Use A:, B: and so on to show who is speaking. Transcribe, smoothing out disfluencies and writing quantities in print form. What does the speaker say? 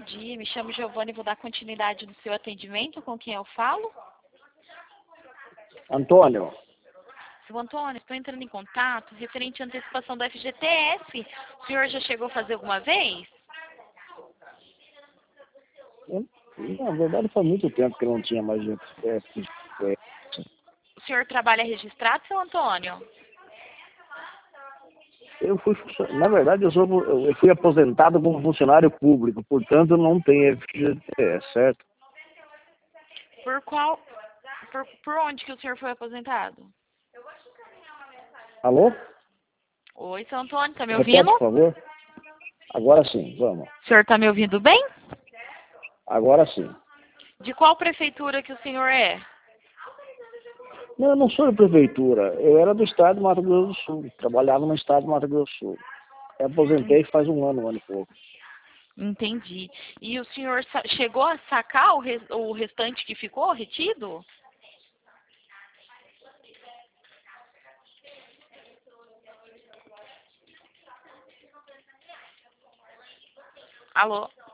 A: dia, me chamo Giovanni e vou dar continuidade no seu atendimento. Com quem eu falo?
B: Antônio,
A: Seu Antônio, estou entrando em contato referente à antecipação do FGTS. O senhor já chegou a fazer alguma vez?
B: na verdade faz muito tempo que eu não tinha mais FGTS.
A: O senhor trabalha registrado, seu Antônio?
B: Na verdade, eu fui aposentado como funcionário público, portanto não tem FGTS, certo?
A: Por onde que o senhor foi aposentado?
B: Alô?
A: Oi, seu Antônio, tá me
B: Repete,
A: ouvindo?
B: por favor. Agora sim, vamos.
A: O senhor tá me ouvindo bem?
B: Agora sim.
A: De qual prefeitura que o senhor é?
B: Não, eu não sou de prefeitura, eu era do estado de Mato Grosso do Sul, trabalhava no estado de Mato Grosso do Sul. Eu aposentei faz um ano e pouco.
A: Entendi. E o senhor chegou a sacar o restante que ficou retido? Alô?